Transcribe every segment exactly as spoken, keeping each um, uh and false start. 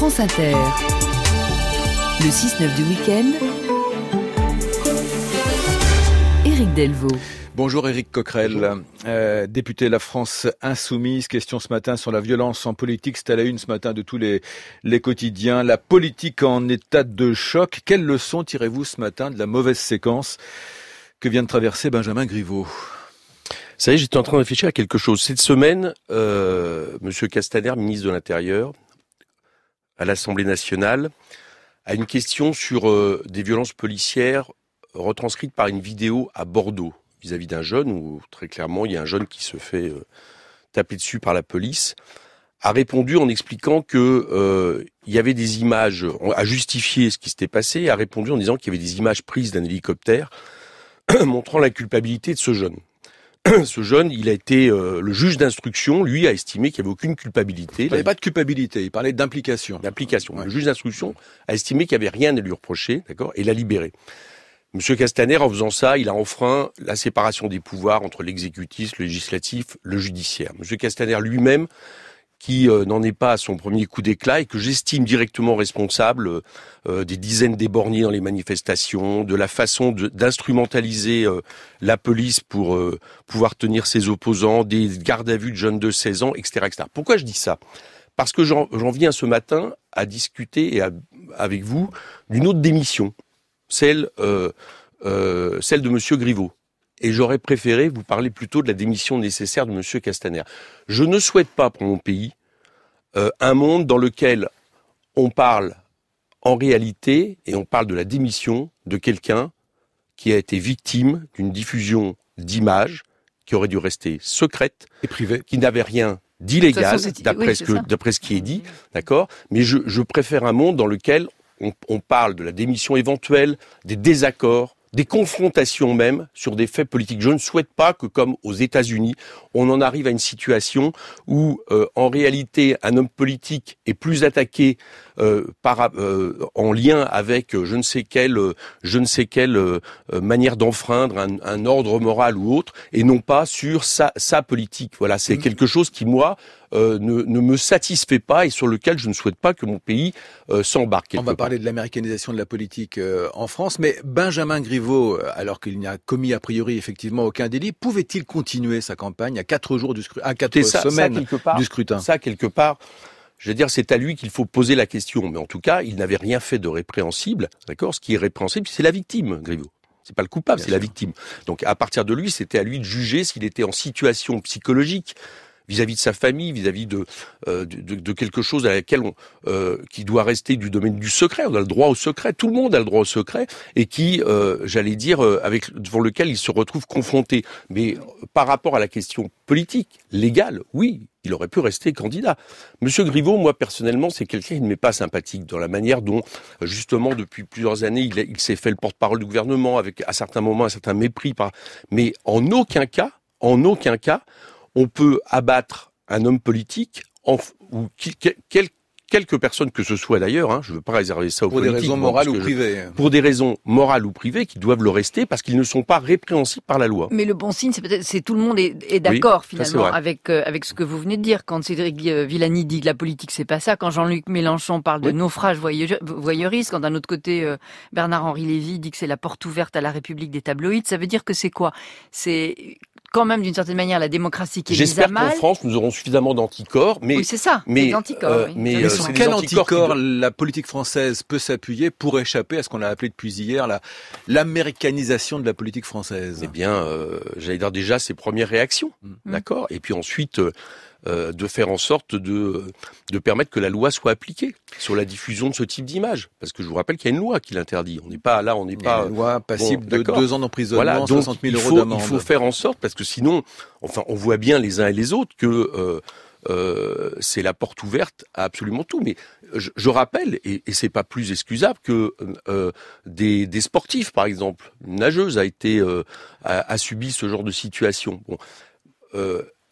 France Inter. Le six neuf du week-end. Éric Delvaux. Bonjour Éric Coquerel, euh, député La France Insoumise. Question ce matin sur la violence en politique. C'est à la une ce matin de tous les, les quotidiens. La politique en état de choc. Quelle leçon tirez-vous ce matin de la mauvaise séquence que vient de traverser Benjamin Griveaux? Vous savez, j'étais en train de réfléchir à quelque chose. Cette semaine, euh, Monsieur Castaner, ministre de l'Intérieur, à l'Assemblée nationale, a une question sur euh, des violences policières retranscrites par une vidéo à Bordeaux, vis-à-vis d'un jeune, où très clairement il y a un jeune qui se fait euh, taper dessus par la police, a répondu en expliquant que euh, il y avait des images, a justifié ce qui s'était passé, a répondu en disant qu'il y avait des images prises d'un hélicoptère montrant la culpabilité de ce jeune. Ce jeune, il a été euh, le juge d'instruction, lui, a estimé qu'il n'y avait aucune culpabilité. Il ne parlait pas de culpabilité, il parlait d'implication. D'implication. Ouais. Le juge d'instruction a estimé qu'il n'y avait rien à lui reprocher, d'accord, et l'a libéré. Monsieur Castaner, en faisant ça, il a enfreint la séparation des pouvoirs entre l'exécutif, le législatif, le judiciaire. Monsieur Castaner lui-même, qui euh, n'en est pas à son premier coup d'éclat et que j'estime directement responsable euh, des dizaines d'éborgnés dans les manifestations, de la façon de, d'instrumentaliser euh, la police pour euh, pouvoir tenir ses opposants, des gardes à vue de jeunes de seize ans, et cetera, et cetera. Pourquoi je dis ça ? Parce que j'en, j'en viens ce matin à discuter et à, avec vous d'une autre démission, celle, euh, euh, celle de Monsieur Griveaux. Et j'aurais préféré vous parler plutôt de la démission nécessaire de Monsieur Castaner. Je ne souhaite pas pour mon pays euh, un monde dans lequel on parle en réalité, et on parle de la démission de quelqu'un qui a été victime d'une diffusion d'images qui aurait dû rester secrète, et privée, qui n'avait rien d'illégal, façon, d'après, oui, ce que, d'après ce qui est dit, d'accord ? Mais je, je préfère un monde dans lequel on, on parle de la démission éventuelle, des désaccords, des confrontations même sur des faits politiques. Je ne souhaite pas que, comme aux États-Unis, on en arrive à une situation où, euh, en réalité, un homme politique est plus attaqué euh, par, euh, en lien avec euh, je ne sais quelle, euh, je ne sais quelle euh, manière d'enfreindre un, un ordre moral ou autre, et non pas sur sa, sa politique. Voilà, c'est mmh. quelque chose qui, moi, euh, ne, ne me satisfait pas et sur lequel je ne souhaite pas que mon pays euh, s'embarque. On va parler de l'américanisation de la politique euh, en France, mais Benjamin Griveaux, alors qu'il n'y a commis a priori effectivement aucun délit, pouvait-il continuer sa campagne à quatre jours du scrutin, à quatre ça, semaines ça, part, du scrutin? Ça, quelque part, je veux dire, c'est à lui qu'il faut poser la question. Mais en tout cas, il n'avait rien fait de répréhensible, d'accord ? Ce qui est répréhensible, c'est la victime, Griveaux. C'est pas le coupable, Bien c'est sûr. La victime. Donc, à partir de lui, c'était à lui de juger s'il était en situation psychologique vis-à-vis de sa famille, vis-à-vis de, euh, de, de quelque chose à laquelle on, euh, qui doit rester du domaine du secret. On a le droit au secret, tout le monde a le droit au secret, et qui, euh, j'allais dire, euh, avec devant lequel il se retrouve confronté. Mais euh, par rapport à la question politique, légale, oui, il aurait pu rester candidat. Monsieur Griveaux, moi personnellement, c'est quelqu'un qui ne m'est pas sympathique dans la manière dont, justement, depuis plusieurs années, il, a, il s'est fait le porte-parole du gouvernement avec, à certains moments, un certain mépris. Par... Mais en aucun cas, en aucun cas, on peut abattre un homme politique, en, ou qui, quel, quelques personnes que ce soit d'ailleurs, hein, je ne veux pas réserver ça aux pour politiques. Pour des raisons morales ou privées. Je, pour des raisons morales ou privées qui doivent le rester parce qu'ils ne sont pas répréhensibles par la loi. Mais le bon signe, c'est peut-être, c'est tout le monde est, est d'accord oui, finalement avec euh, avec ce que vous venez de dire. Quand Cédric Villani dit que la politique c'est pas ça, quand Jean-Luc Mélenchon parle de oui. naufrage voyeuriste, quand d'un autre côté euh, Bernard-Henri Lévy dit que c'est la porte ouverte à la République des tabloïds, ça veut dire que c'est quoi ? C'est quand même d'une certaine manière la démocratie qui est mise à mal. J'espère qu'en France nous aurons suffisamment d'anticorps, mais oui c'est ça, mais des anticorps. Euh, oui. mais, mais euh, sur c'est quel anticorps anticorps doit... la politique française peut s'appuyer pour échapper à ce qu'on a appelé depuis hier la l'américanisation de la politique française ? Eh bien, euh, j'allais dire déjà ses premières réactions, mmh. d'accord, et puis ensuite. Euh, Euh, de faire en sorte de de permettre que la loi soit appliquée sur la diffusion de ce type d'image, parce que je vous rappelle qu'il y a une loi qui l'interdit. On n'est pas là, on n'est pas une loi passible bon, de deux ans d'emprisonnement, voilà, soixante mille euros faut, d'amende. Il faut faire en sorte, parce que sinon, enfin, on voit bien les uns et les autres que euh, euh, c'est la porte ouverte à absolument tout. Mais je, je rappelle, et, et c'est pas plus excusable que euh, des, des sportifs, par exemple, une nageuse a été euh, a, a subi ce genre de situation. Bon. Euh,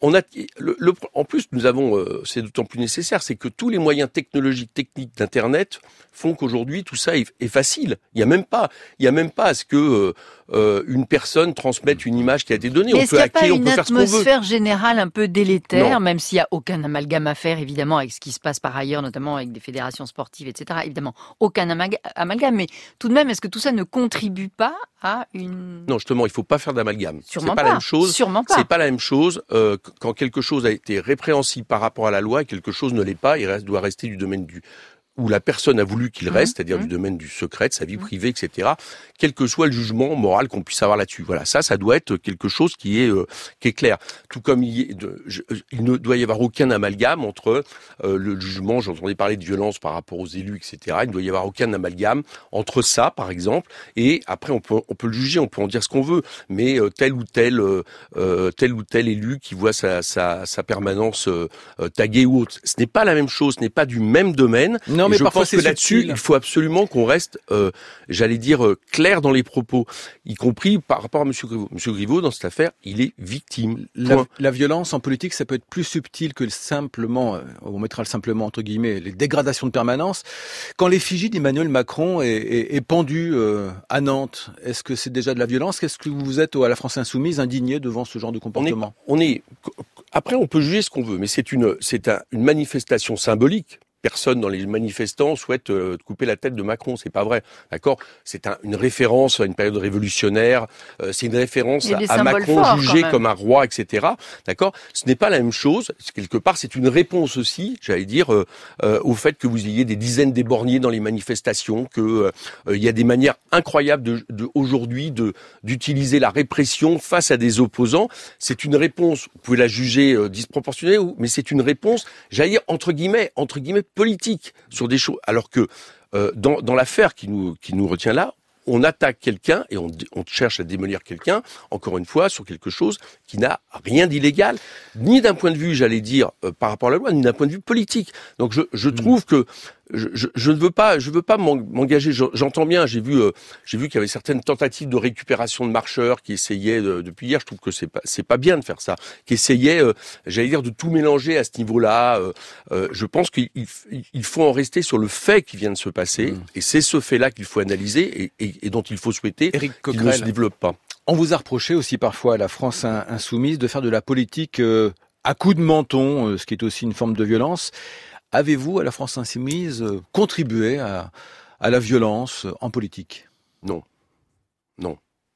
on a, le, le, en plus, nous avons, euh, c'est d'autant plus nécessaire, c'est que tous les moyens technologiques, techniques d'Internet font qu'aujourd'hui tout ça est, est facile. Il y a même pas, il y a même pas à ce que euh, une personne transmette une image qui a été donnée. Mais on peut hacker, on peut faire ce qu'on veut. Est-ce qu'il n'y a pas une atmosphère générale un peu délétère, non. même s'il n'y a aucun amalgame à faire, évidemment, avec ce qui se passe par ailleurs, notamment avec des fédérations sportives, et cetera. Évidemment, aucun amalgame. Mais tout de même, est-ce que tout ça ne contribue pas à une... Non, justement, il faut pas faire d'amalgame. Sûrement c'est pas, pas. la même chose. Sûrement pas. C'est pas la même chose euh, quand quelque chose a été répréhensible par rapport à la loi et quelque chose ne l'est pas. Il reste, doit rester du domaine du où la personne a voulu qu'il reste, mmh, c'est-à-dire mmh. du domaine du secret, de sa vie privée, et cetera. Quel que soit le jugement moral qu'on puisse avoir là-dessus. Voilà, ça, ça doit être quelque chose qui est euh, qui est clair. Tout comme il, est de, je, il ne doit y avoir aucun amalgame entre euh, le jugement. J'entendais parler de violence par rapport aux élus, et cetera. Il ne doit y avoir aucun amalgame entre ça, par exemple, et après on peut on peut le juger, on peut en dire ce qu'on veut, mais euh, tel ou tel euh, tel ou tel élu qui voit sa sa, sa permanence euh, taguée ou autre, ce n'est pas la même chose, ce n'est pas du même domaine. Non, mais je parfois pense que là-dessus, subtil. il faut absolument qu'on reste, euh, j'allais dire, euh, clair dans les propos, y compris par rapport à M. Griveaux. M. Griveaux, dans cette affaire, il est victime. La, la violence en politique, ça peut être plus subtil que simplement, on mettra le simplement entre guillemets, les dégradations de permanence. Quand l'effigie d'Emmanuel Macron est, est, est pendue euh, à Nantes, est-ce que c'est déjà de la violence ? Est-ce que vous êtes à la France Insoumise indigné devant ce genre de comportement ? On est, on est, après, on peut juger ce qu'on veut, mais c'est une, c'est un, une manifestation symbolique. Personne dans les manifestants souhaite euh, couper la tête de Macron, c'est pas vrai, d'accord ? C'est un, une référence à une période révolutionnaire, euh, c'est une référence à, à Macron jugé comme un roi, et cetera. D'accord ? Ce n'est pas la même chose. Quelque part, c'est une réponse aussi, j'allais dire, euh, euh, au fait que vous ayez des dizaines d'éborgnés dans les manifestations, que euh, il y a des manières incroyables de, de aujourd'hui de d'utiliser la répression face à des opposants. C'est une réponse. Vous pouvez la juger euh, disproportionnée, mais c'est une réponse, j'allais dire entre guillemets, entre guillemets. politique sur des choses, alors que euh, dans, dans l'affaire qui nous, qui nous retient là, on attaque quelqu'un et on, on cherche à démolir quelqu'un, encore une fois, sur quelque chose qui n'a rien d'illégal, ni d'un point de vue, j'allais dire, euh, par rapport à la loi, ni d'un point de vue politique. Donc je, je trouve mmh. que Je, je, je ne veux pas, je veux pas m'engager. J'entends bien. J'ai vu, euh, j'ai vu qu'il y avait certaines tentatives de récupération de marcheurs qui essayaient de, depuis hier. Je trouve que c'est pas, c'est pas bien de faire ça. Qui essayaient, euh, j'allais dire, de tout mélanger à ce niveau-là. Euh, euh, je pense qu'il il faut en rester sur le fait qui vient de se passer, mmh. et c'est ce fait-là qu'il faut analyser et, et, et dont il faut souhaiter qu'il ne se développe pas. On vous a reproché aussi parfois à la France insoumise de faire de la politique euh, à coups de menton, euh, ce qui est aussi une forme de violence. Avez-vous, à la France Insoumise, contribué à, à la violence en politique ? Non. Non.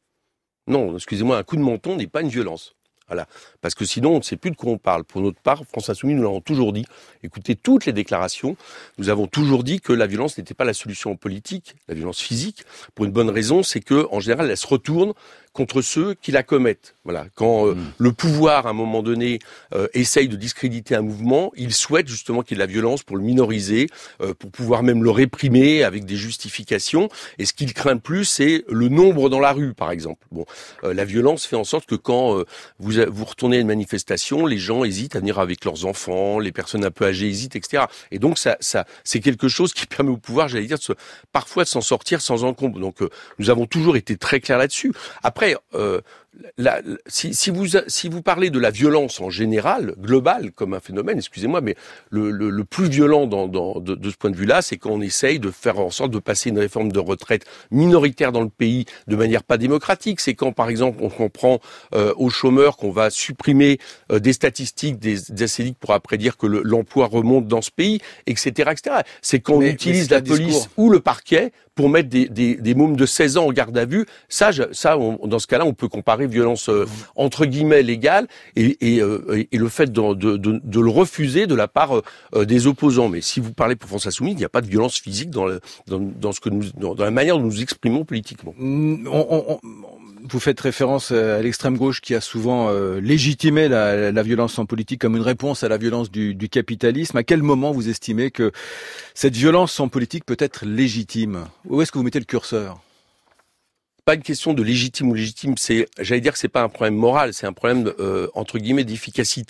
Non, excusez-moi, un coup de menton n'est pas une violence. Voilà. Parce que sinon, on ne sait plus de quoi on parle. Pour notre part, France Insoumise, nous l'avons toujours dit. Écoutez toutes les déclarations. Nous avons toujours dit que la violence n'était pas la solution politique, la violence physique. Pour une bonne raison, c'est que, en général, elle se retourne contre ceux qui la commettent. Voilà. Quand euh, mmh. le pouvoir, à un moment donné, euh, essaye de discréditer un mouvement, il souhaite justement qu'il y ait de la violence pour le minoriser, euh, pour pouvoir même le réprimer avec des justifications. Et ce qu'il craint le plus, c'est le nombre dans la rue, par exemple. Bon, euh, la violence fait en sorte que quand euh, vous, vous retournez à une manifestation, les gens hésitent à venir avec leurs enfants, les personnes un peu âgées hésitent, et cetera. Et donc, ça, ça, c'est quelque chose qui permet au pouvoir, j'allais dire, de se, parfois de s'en sortir sans encombre. Donc, euh, nous avons toujours été très clairs là-dessus. Après, Euh, la, la, si, si, vous, si vous parlez de la violence en général, globale, comme un phénomène, excusez-moi, mais le, le, le plus violent dans, dans, de, de ce point de vue-là, c'est quand on essaye de faire en sorte de passer une réforme de retraite minoritaire dans le pays de manière pas démocratique. C'est quand, par exemple, on comprend euh, aux chômeurs qu'on va supprimer euh, des statistiques, des, des A C I D pour après dire que le, l'emploi remonte dans ce pays, et cetera, et cetera. C'est quand mais, on utilise la police discours. ou le parquet pour mettre des, des, des mômes de seize ans en garde à vue. Ça, je, ça on, dans ce cas-là, on peut comparer violence euh, entre guillemets légale et, et, euh, et le fait de, de, de, de le refuser de la part euh, des opposants. Mais si vous parlez pour France Insoumise, il n'y a pas de violence physique dans, le, dans, dans ce que nous, dans, dans la manière dont nous nous exprimons politiquement. On, on, on, vous faites référence à l'extrême gauche qui a souvent euh, légitimé la, la violence en politique comme une réponse à la violence du, du capitalisme. À quel moment vous estimez que cette violence en politique peut être légitime ? Où est-ce que vous mettez le curseur ? Pas une question de légitime ou légitime, c'est, j'allais dire que c'est pas un problème moral, c'est un problème euh, entre guillemets d'efficacité.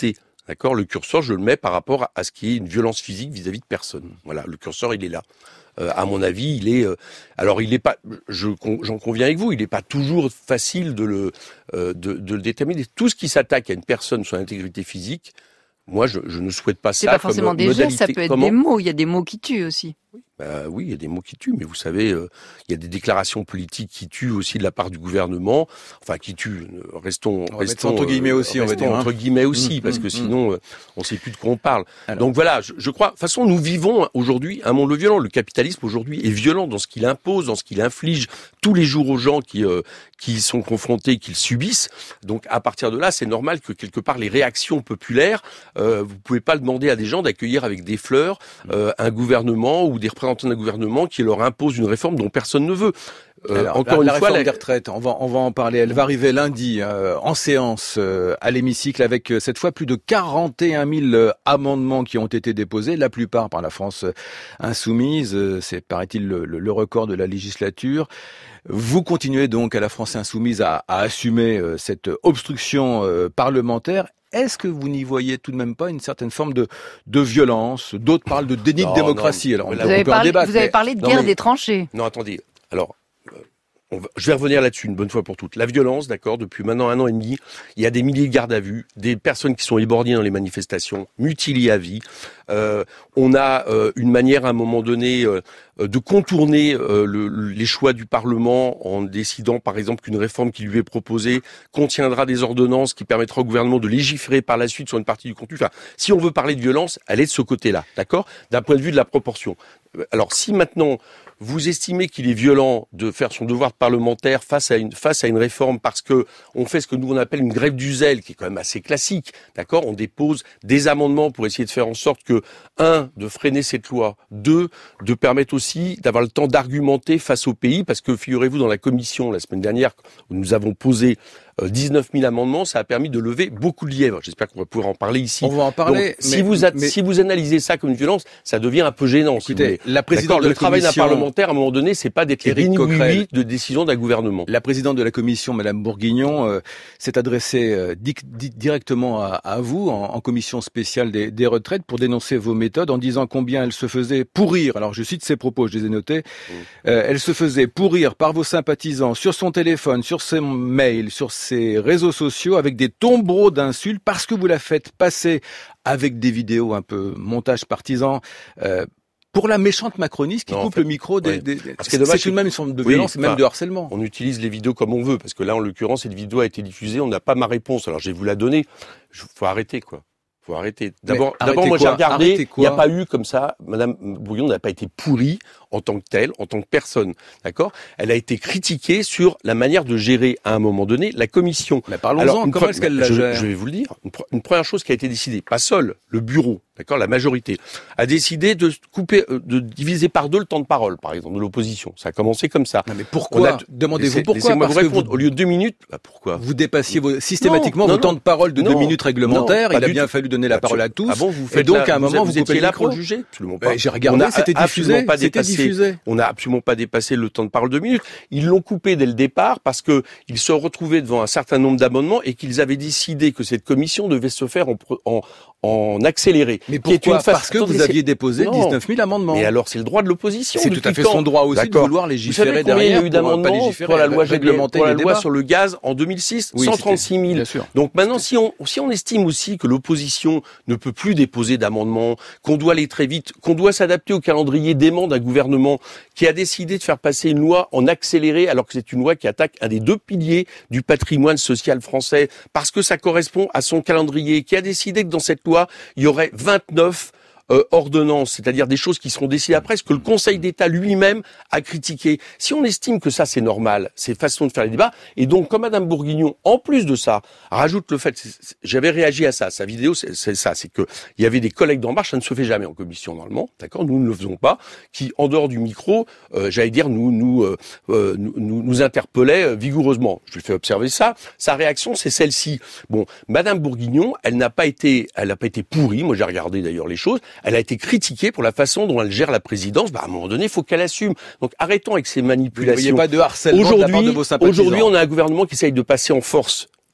d'accord, le curseur, je le mets par rapport à ce qui est une violence physique vis-à-vis de personne. Voilà, le curseur, il est là. Euh, à mon avis, il est. Euh, alors, il est pas. Je, j'en conviens avec vous. Il n'est pas toujours facile de le euh, de, de le déterminer. Tout ce qui s'attaque à une personne, son intégrité physique, moi, je, je ne souhaite pas c'est ça. C'est pas forcément comme des modalité. gestes, ça peut être Comment des mots. Il y a des mots qui tuent aussi. Bah oui, il y a des mots qui tuent, mais vous savez, euh, il y a des déclarations politiques qui tuent aussi de la part du gouvernement, enfin qui tuent. Euh, restons, on restons entre guillemets euh, aussi, on va dire, entre hein. guillemets aussi, mmh, parce mmh, que sinon, euh, on ne sait plus de quoi on parle. Alors. Donc voilà, je, je crois. De toute façon, nous vivons aujourd'hui un monde violent. Le capitalisme aujourd'hui est violent dans ce qu'il impose, dans ce qu'il inflige tous les jours aux gens qui euh, qui sont confrontés, qu'ils subissent. Donc à partir de là, c'est normal que quelque part les réactions populaires, euh, vous pouvez pas demander à des gens d'accueillir avec des fleurs euh, un gouvernement ou des représentants d'un gouvernement qui leur impose une réforme dont personne ne veut. Euh, Alors, encore la, une la fois, la réforme des retraites, on va on va en parler. Elle va arriver lundi euh, en séance euh, à l'hémicycle avec euh, cette fois plus de quarante et un mille euh, amendements qui ont été déposés, la plupart par la France insoumise. Euh, c'est paraît-il le, le, le record de la législature. Vous continuez donc à la France insoumise à, à assumer euh, cette obstruction euh, parlementaire. Est-ce que vous n'y voyez tout de même pas une certaine forme de, de violence? D'autres parlent de déni non, de démocratie. Non, Alors, on, vous, avez parlé, débattre, vous avez parlé de guerre mais, des tranchées. Non, attendez. Alors, euh, on va, je vais revenir là-dessus une bonne fois pour toutes. La violence, d'accord, depuis maintenant un an et demi, il y a des milliers de gardes à vue, des personnes qui sont éborgnées dans les manifestations, mutilées à vie. Euh, on a euh, une manière à un moment donné euh, de contourner euh, le, les choix du Parlement en décidant par exemple qu'une réforme qui lui est proposée contiendra des ordonnances qui permettra au gouvernement de légiférer par la suite sur une partie du contenu. Enfin, si on veut parler de violence, elle est de ce côté-là, d'accord, d'un point de vue de la proportion. Alors si maintenant vous estimez qu'il est violent de faire son devoir de parlementaire face à une face à une réforme parce que on fait ce que nous on appelle une grève du zèle, qui est quand même assez classique, d'accord, on dépose des amendements pour essayer de faire en sorte que un, de freiner cette loi, deux, de permettre aussi d'avoir le temps d'argumenter face au pays, parce que figurez-vous dans la commission la semaine dernière où nous avons posé dix-neuf mille amendements, ça a permis de lever beaucoup de lièvres. J'espère qu'on va pouvoir en parler ici. On va en parler. Donc, mais, si vous a, mais... si vous analysez ça comme une violence, ça devient un peu gênant. Écoutez, si la présidente de la le travail commission... d'un parlementaire, à un moment donné, c'est pas d'être les oui de décision d'un gouvernement. La présidente de la commission, Madame Bourguignon, euh, s'est adressée euh, di- di- directement à, à vous en, en commission spéciale des, des retraites pour dénoncer vos méthodes en disant combien elle se faisait pourrir. Alors je cite ses propos, je les ai notés. Mmh. Euh, elle se faisait pourrir par vos sympathisants sur son téléphone, sur ses mails, sur ses réseaux sociaux, avec des tombereaux d'insultes parce que vous la faites passer avec des vidéos un peu montage partisan euh, pour la méchante macroniste qui non, coupe en fait, le micro des... Ouais. des, des c'est dommage, tout de même une forme de violence, oui, même enfin, de harcèlement. On utilise les vidéos comme on veut, parce que là, en l'occurrence, cette vidéo a été diffusée, on n'a pas ma réponse. Alors, je vais vous la donner. Il faut arrêter, quoi. Faut arrêter. D'abord, d'abord, moi, j'ai regardé, il n'y a pas eu comme ça, Madame Bourguignon n'a pas été pourrie en tant que telle, en tant que personne, d'accord? Elle a été critiquée sur la manière de gérer, à un moment donné, la commission. Mais parlons-en, comment est-ce qu'elle la gère? Je vais vous le dire. Une, pr- une première chose qui a été décidée, pas seule, le bureau, d'accord, la majorité, a décidé de couper, de diviser par deux le temps de parole, par exemple, de l'opposition. Ça a commencé comme ça. Non, mais pourquoi? A... Demandez-vous pourquoi? Laissez-moi vous répondre. Vous... Au lieu de deux minutes, bah pourquoi? Vous dépassiez vos... systématiquement non, vos non, temps de parole de non, deux minutes réglementaires. Non, il a bien fallu donner la parole à tous. Ah bon, vous faites et donc, là, à un moment, vous, vous étiez là pour le juger? Absolument pas. J'ai regardé, c'était diffusé. C'était diffusé. On n'a absolument pas dépassé le temps de parole de deux minutes. Ils l'ont coupé dès le départ parce que ils se retrouvaient devant un certain nombre d'amendements et qu'ils avaient décidé que cette commission devait se faire en, en, en accéléré. Mais pourquoi? Parce que vous aviez déposé dix-neuf mille amendements. Mais alors, c'est le droit de l'opposition. C'est tout à fait son droit aussi de vouloir légiférer derrière. Il y a eu d'amendements pour la loi réglementaire, pour la loi sur le gaz en deux mille six, cent trente-six mille. Donc maintenant, si on, si on estime aussi que l'opposition ne peut plus déposer d'amendements, qu'on doit aller très vite, qu'on doit s'adapter au calendrier dément d'un gouvernement qui a décidé de faire passer une loi en accéléré, alors que c'est une loi qui attaque un des deux piliers du patrimoine social français, parce que ça correspond à son calendrier, qui a décidé que dans cette loi, il y aurait vingt-neuf Euh, ordonnances, c'est-à-dire des choses qui seront décidées après, ce que le Conseil d'État lui-même a critiqué. Si on estime que ça c'est normal, c'est façon de faire les débats, et donc comme Madame Bourguignon, en plus de ça, rajoute le fait, c'est, c'est, j'avais réagi à ça, sa vidéo c'est, c'est ça, c'est que il y avait des collègues d'En Marche, ça ne se fait jamais en commission normalement, d'accord, nous ne le faisons pas, qui en dehors du micro, euh, j'allais dire nous nous, euh, euh, nous nous nous interpellaient vigoureusement. Je lui fais observer ça. Sa réaction c'est celle-ci. Bon, Madame Bourguignon, elle n'a pas été, elle n'a pas été pourrie. Moi j'ai regardé d'ailleurs les choses. Elle a été critiquée pour la façon dont elle gère la présidence. Bah, à un moment donné, il faut qu'elle assume. Donc, arrêtons avec ces manipulations. Vous ne voyez pas de harcèlement de la part de vos sympathisants. Aujourd'hui, on a un gouvernement qui essaye de passer en force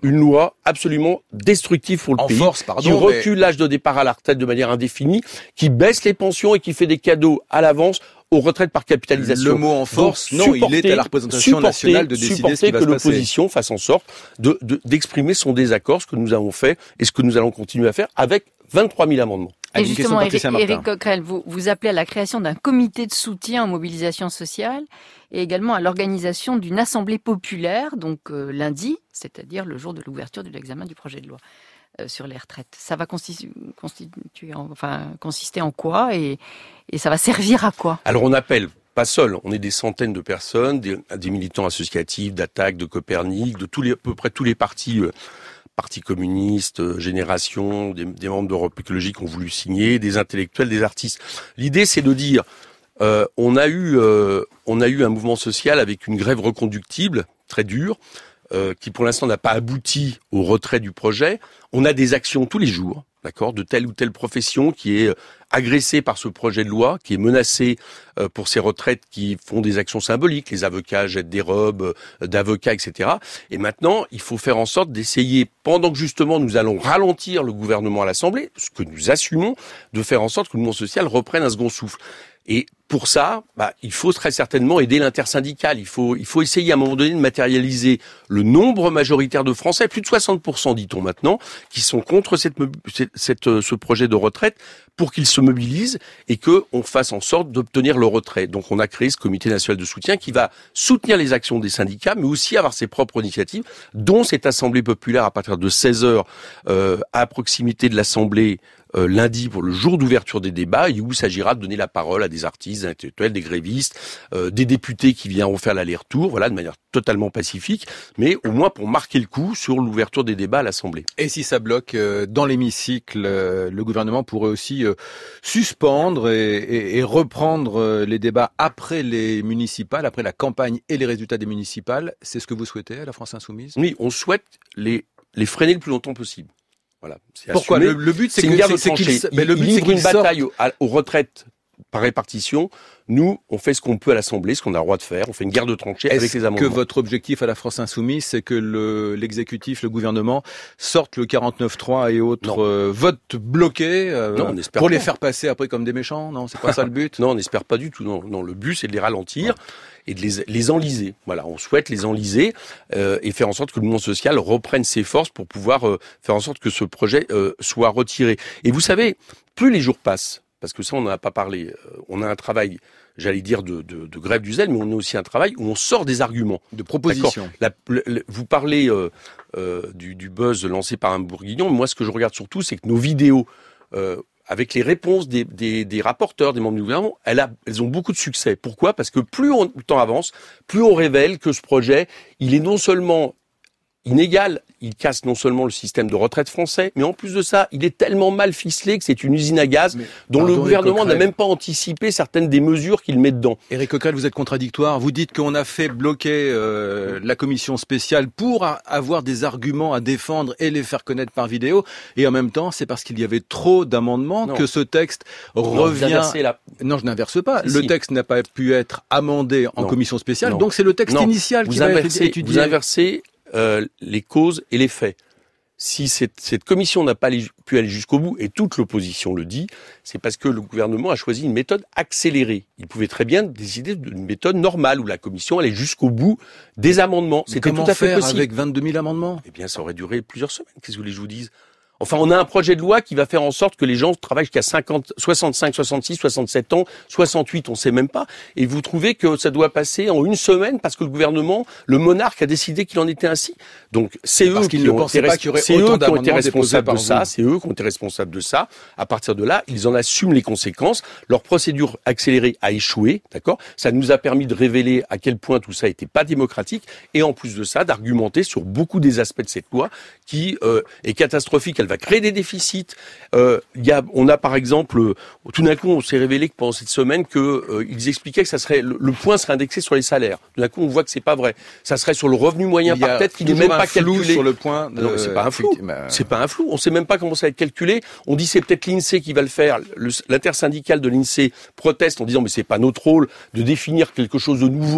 une loi absolument destructive pour le en pays, force, pardon, qui recule mais... l'âge de départ à la retraite de manière indéfinie, qui baisse les pensions et qui fait des cadeaux à l'avance aux retraites par capitalisation. Le mot en force, Donc, non, il est à la représentation nationale de décider ce qui va se passer. Supporter que l'opposition fasse en sorte de, de, d'exprimer son désaccord, ce que nous avons fait et ce que nous allons continuer à faire avec vingt-trois mille amendements. Et justement, Éric, Éric Coquerel, vous, vous appelez à la création d'un comité de soutien aux mobilisations sociales et également à l'organisation d'une assemblée populaire, donc euh, lundi, c'est-à-dire le jour de l'ouverture de l'examen du projet de loi euh, sur les retraites. Ça va constituer, constituer en, enfin, consister en quoi et, et ça va servir à quoi? Alors on appelle, pas seul, on est des centaines de personnes, des, des militants associatifs, d'Attaque, de Copernic, de tous les, à peu près tous les partis euh, Parti communiste, euh, Génération, des, des membres d'Europe Écologie qui ont voulu signer, des intellectuels, des artistes. L'idée, c'est de dire, euh, on a eu, euh, on a eu un mouvement social avec une grève reconductible, très dure, euh, qui pour l'instant n'a pas abouti au retrait du projet. On a des actions tous les jours, d'accord, de telle ou telle profession qui est agressée par ce projet de loi, qui est menacée euh, pour ses retraites, qui font des actions symboliques. Les avocats jettent des robes euh, d'avocats, et cetera. Et maintenant, il faut faire en sorte d'essayer, pendant que justement nous allons ralentir le gouvernement à l'Assemblée, ce que nous assumons, de faire en sorte que le mouvement social reprenne un second souffle. Et pour ça, bah, il faut très certainement aider l'intersyndicale. Il faut, il faut essayer à un moment donné de matérialiser le nombre majoritaire de Français, plus de soixante pour cent dit-on maintenant, qui sont contre cette, cette, cette, ce projet de retraite, pour qu'ils se mobilisent et qu'on fasse en sorte d'obtenir le retrait. Donc on a créé ce comité national de soutien qui va soutenir les actions des syndicats, mais aussi avoir ses propres initiatives, dont cette assemblée populaire à partir de seize heures euh, à proximité de l'Assemblée Euh, lundi pour le jour d'ouverture des débats, et où il s'agira de donner la parole à des artistes, des intellectuels, des grévistes, euh, des députés qui viendront faire l'aller-retour, voilà, de manière totalement pacifique, mais au moins pour marquer le coup sur l'ouverture des débats à l'Assemblée. Et si ça bloque euh, dans l'hémicycle, euh, le gouvernement pourrait aussi euh, suspendre et, et, et reprendre euh, les débats après les municipales, après la campagne et les résultats des municipales. C'est ce que vous souhaitez à la France Insoumise? Oui, on souhaite les, les freiner le plus longtemps possible. Voilà. Pourquoi le, le but, c'est, c'est que, une guerre de c'est, tranchées. c'est qu'il, mais le but, il c'est livre qu'il une bataille aux, aux retraites par répartition. Nous, on fait ce qu'on peut à l'Assemblée, ce qu'on a le droit de faire. On fait une guerre de tranchées Est-ce avec les amendements. Est-ce que votre objectif à la France Insoumise, c'est que le, l'exécutif, le gouvernement, sorte le quarante-neuf trois et autres euh, votes bloqués euh, non, on espère pour pas. les faire passer après comme des méchants? Non, c'est pas ça le but. Non, on n'espère pas du tout. Non, non, le but, c'est de les ralentir et de les, les enliser. Voilà, on souhaite les enliser euh, et faire en sorte que le mouvement social reprenne ses forces pour pouvoir euh, faire en sorte que ce projet euh, soit retiré. Et vous savez, plus les jours passent, parce que ça, on n'en a pas parlé, euh, on a un travail, j'allais dire, de, de, de grève du zèle, mais on a aussi un travail où on sort des arguments. De propositions. La, le, le, vous parlez euh, euh, du, du buzz lancé par un bourguignon. Moi, ce que je regarde surtout, c'est que nos vidéos, euh, avec les réponses des, des, des rapporteurs, des membres du gouvernement, elles, a, elles ont beaucoup de succès. Pourquoi ? Parce que plus on, le temps avance, plus on révèle que ce projet, il est non seulement inégal, il casse non seulement le système de retraite français, mais en plus de ça, il est tellement mal ficelé que c'est une usine à gaz mais, dont pardon, le gouvernement n'a même pas anticipé certaines des mesures qu'il met dedans. Éric Coquerel, vous êtes contradictoire. Vous dites qu'on a fait bloquer euh, la commission spéciale pour a- avoir des arguments à défendre et les faire connaître par vidéo, et en même temps, c'est parce qu'il y avait trop d'amendements non. que ce texte non, revient... La... Non, je n'inverse pas. Si, le si. texte n'a pas pu être amendé en non. commission spéciale, non. donc c'est le texte non. initial vous qui inversez, va être étudié. Vous inversez Euh, les causes et les faits. Si cette, cette commission n'a pas allé, pu aller jusqu'au bout, et toute l'opposition le dit, c'est parce que le gouvernement a choisi une méthode accélérée. Il pouvait très bien décider d'une méthode normale où la commission allait jusqu'au bout des amendements. C'était tout à fait possible. Avec vingt-deux mille amendements? Eh bien, ça aurait duré plusieurs semaines. Qu'est-ce que vous voulez que je vous dise ? Enfin, on a un projet de loi qui va faire en sorte que les gens travaillent jusqu'à cinquante, soixante-cinq, soixante-six, soixante-sept ans, soixante-huit, on sait même pas. Et vous trouvez que ça doit passer en une semaine parce que le gouvernement, le monarque a décidé qu'il en était ainsi. Donc, c'est eux qui ont été, pas qu'il y aurait c'est autant eux qui ont été responsables de vous. ça. C'est eux qui ont été responsables de ça. À partir de là, ils en assument les conséquences. Leur procédure accélérée a échoué, d'accord ? Ça nous a permis de révéler à quel point tout ça n'était pas démocratique. Et en plus de ça, d'argumenter sur beaucoup des aspects de cette loi qui euh, est catastrophique. Elle va créer des déficits. Euh, y a, on a par exemple, euh, tout d'un coup, on s'est révélé que pendant cette semaine que euh, ils expliquaient que ça serait le, le point serait indexé sur les salaires. Tout d'un coup, on voit que c'est pas vrai. Ça serait sur le revenu moyen par tête qui n'est même pas calculé sur le point. De... Non, c'est pas un flou. C'est pas un flou. On sait même pas comment ça va être calculé. On dit c'est peut-être l'INSEE qui va le faire. Le, l'intersyndicale de l'INSEE proteste en disant mais c'est pas notre rôle de définir quelque chose de nouveau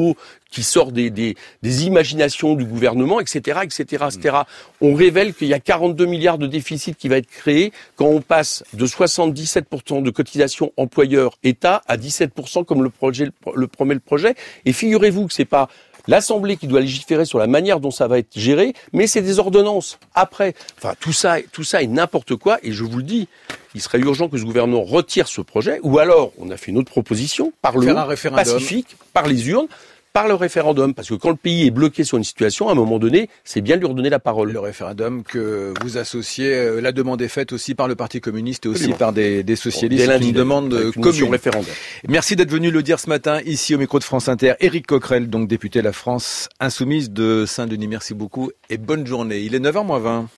qui sort des, des, des imaginations du gouvernement, et cetera, et cetera, et cetera. On révèle qu'il y a quarante-deux milliards de déficit qui va être créé quand on passe de soixante-dix-sept pour cent de cotisation employeur-État à dix-sept pour cent comme le projet le promet le projet. Et figurez-vous que c'est pas l'Assemblée qui doit légiférer sur la manière dont ça va être géré, mais c'est des ordonnances après. Enfin, tout ça, tout ça est n'importe quoi. Et je vous le dis, il serait urgent que ce gouvernement retire ce projet, ou alors on a fait une autre proposition par le haut, pacifique, par les urnes, par le référendum, parce que quand le pays est bloqué sur une situation, à un moment donné, c'est bien de lui redonner la parole. Le référendum que vous associez, la demande est faite aussi par le Parti communiste et aussi Absolument. par des, des socialistes. Bon, une demande commune. Référendum. Merci d'être venu le dire ce matin ici au micro de France Inter. Éric Coquerel, donc député de la France Insoumise de Saint-Denis. Merci beaucoup et bonne journée. Il est neuf heures moins vingt.